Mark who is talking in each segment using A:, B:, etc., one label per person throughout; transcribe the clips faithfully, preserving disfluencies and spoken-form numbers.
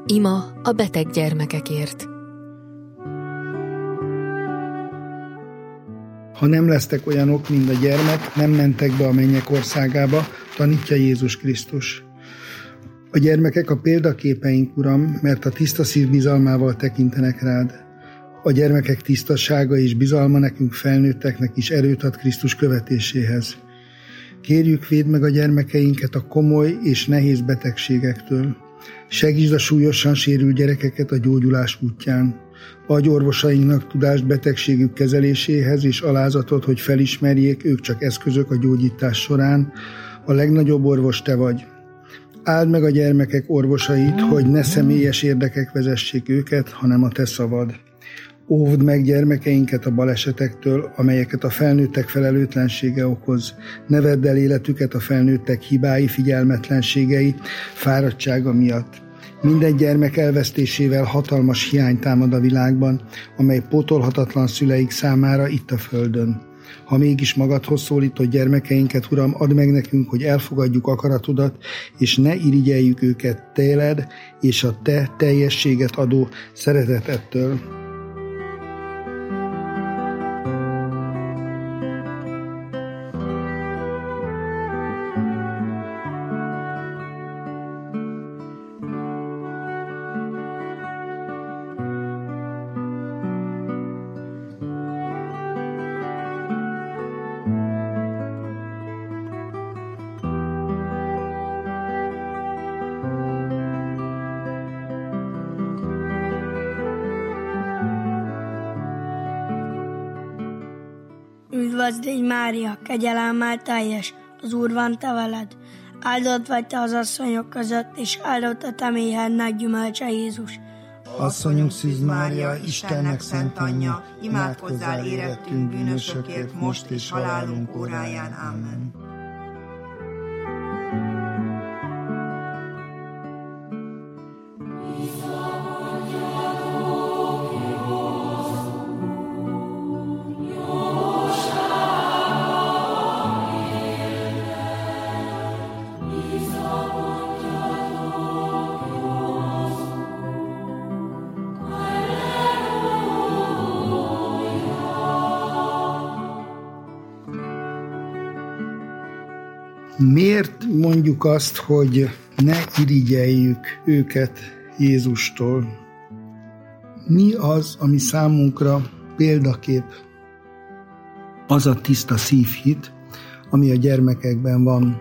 A: Ima a beteg gyermekekért.
B: Ha nem lesztek olyanok, mint a gyermek, nem mentek be a mennyek országába, tanítja Jézus Krisztus. A gyermekek a példaképeink, Uram, mert a tiszta szív bizalmával tekintenek rád. A gyermekek tisztasága és bizalma nekünk felnőtteknek is erőt ad Krisztus követéséhez. Kérjük, védd meg a gyermekeinket a komoly és nehéz betegségektől. Segítsd a súlyosan sérült gyerekeket a gyógyulás útján. Adj orvosainknak tudást betegségük kezeléséhez és alázatot, hogy felismerjék, ők csak eszközök a gyógyítás során. A legnagyobb orvos te vagy. Áld meg a gyermekek orvosait, hogy ne személyes érdekek vezessék őket, hanem a te szavad. Óvd meg gyermekeinket a balesetektől, amelyeket a felnőttek felelőtlensége okoz. Ne vedd el életüket a felnőttek hibái, figyelmetlenségei, fáradtsága miatt. Minden gyermek elvesztésével hatalmas hiány támad a világban, amely pótolhatatlan szüleik számára itt a földön. Ha mégis magadhoz szólítod gyermekeinket, Uram, add meg nekünk, hogy elfogadjuk akaratodat, és ne irigyeljük őket téled és a te teljességet adó szeretetettől.
C: Üdvözl légy, Mária, kegyelemmel teljes, az Úr van te veled. Áldott vagy te az asszonyok között, és áldott a te méhednek gyümölcse, Jézus.
D: Asszonyunk Szűz Mária, Istennek szent anyja, imádkozzál érettünk bűnösökért, most és halálunk óráján. Amen.
B: Miért mondjuk azt, hogy ne irigyeljük őket Jézustól? Mi az, ami számunkra példakép? Az a tiszta szívhit, ami a gyermekekben van,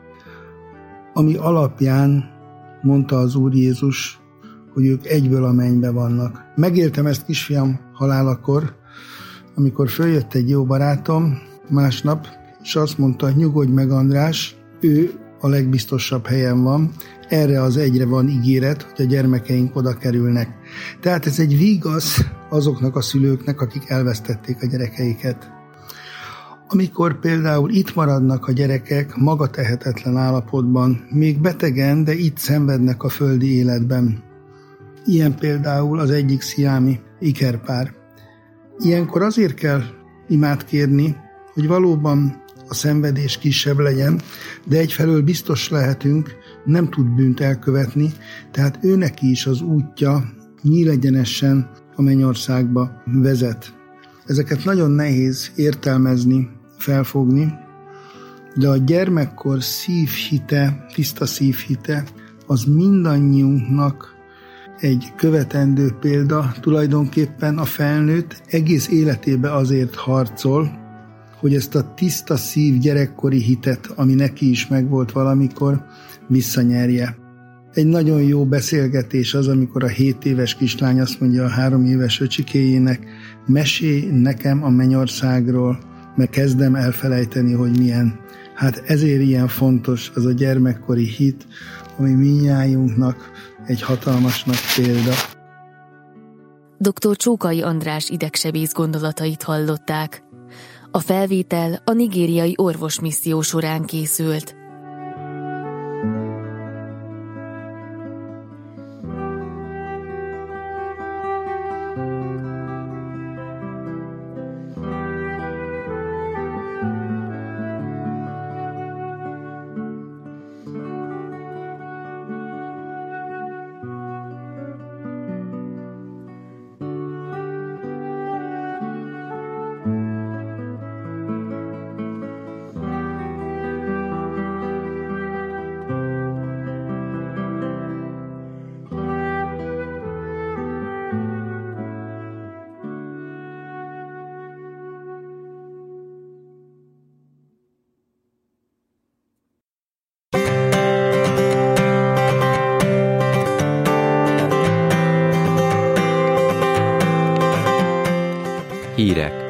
B: ami alapján mondta az Úr Jézus, hogy ők egyből a mennybe vannak. Megéltem ezt kisfiam halálakor, amikor följött egy jó barátom másnap, és azt mondta, nyugodj meg, András, ő a legbiztosabb helyen van, erre az egyre van ígéret, hogy a gyermekeink oda kerülnek. Tehát ez egy vigasz azoknak a szülőknek, akik elvesztették a gyerekeiket. Amikor például itt maradnak a gyerekek magatehetetlen állapotban, még betegen, de itt szenvednek a földi életben. Ilyen például az egyik sziámi ikerpár. Ilyenkor azért kell imát kérni, hogy valóban a szenvedés kisebb legyen, de egyfelől biztos lehetünk, nem tud bűnt elkövetni, tehát őneki is az útja nyílegyenesen a mennyországba vezet. Ezeket nagyon nehéz értelmezni, felfogni, de a gyermekkor szívhite, tiszta szívhite, az mindannyiunknak egy követendő példa. Tulajdonképpen a felnőtt egész életében azért harcol, hogy ezt a tiszta szív gyerekkori hitet, ami neki is megvolt valamikor, visszanyerje. Egy nagyon jó beszélgetés az, amikor a hét éves kislány azt mondja a három éves öcsikéjének, mesélj nekem a mennyországról, mert kezdem elfelejteni, hogy milyen. Hát ezért ilyen fontos az a gyermekkori hit, ami mindnyájunknak egy hatalmas nagy példa.
A: doktor Csókai András idegsebész gondolatait hallották. A felvétel a nigériai orvosmisszió során készült.
E: Hírek.